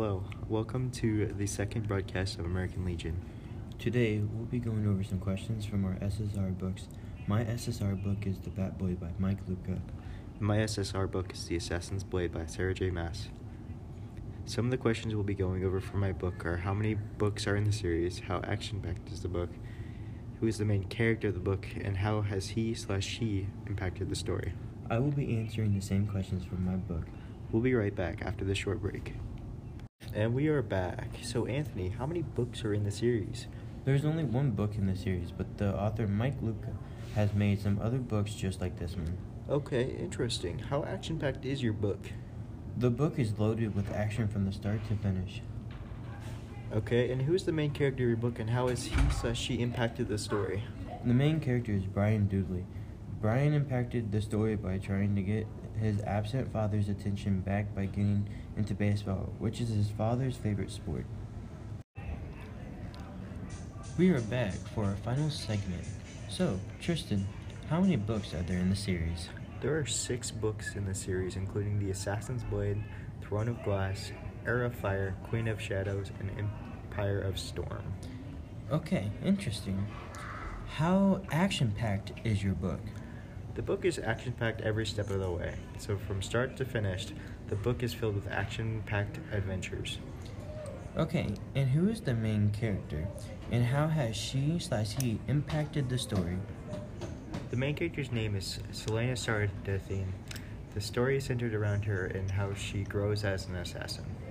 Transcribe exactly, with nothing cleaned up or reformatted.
Hello, welcome to the second broadcast of American Legion. Today, we'll be going over some questions from our S S R books. My S S R book is The Bat Boy by Mike Luca. My S S R book is The Assassin's Blade by Sarah J. Maas. Some of the questions we'll be going over for my book are how many books are in the series, how action-packed is the book, who is the main character of the book, and how has he slash she impacted the story. I will be answering the same questions from my book. We'll be right back after this short break. And we are back. So Anthony, how many books are in the series? There's only one book in the series, but the author Mike Luca has made some other books just like this one. Okay, interesting. How action-packed is your book? The book is loaded with action from the start to finish. Okay, and who's the main character of your book, and how has he slash she impacted the story? The main character is Brian Dudley. Brian impacted the story by trying to get his absent father's attention back by getting into baseball, which is his father's favorite sport. We are back for our final segment. So, Tristan, how many books are there in the series? There are six books in the series, including The Assassin's Blade, Throne of Glass, Era of Fire, Queen of Shadows, and Empire of Storm. Okay, interesting. How action-packed is your book? The book is action-packed every step of the way. So from start to finish, the book is filled with action-packed adventures. Okay, and who is the main character? And how has she slash he impacted the story? The main character's name is Selena Sardathine. The story is centered around her and how she grows as an assassin.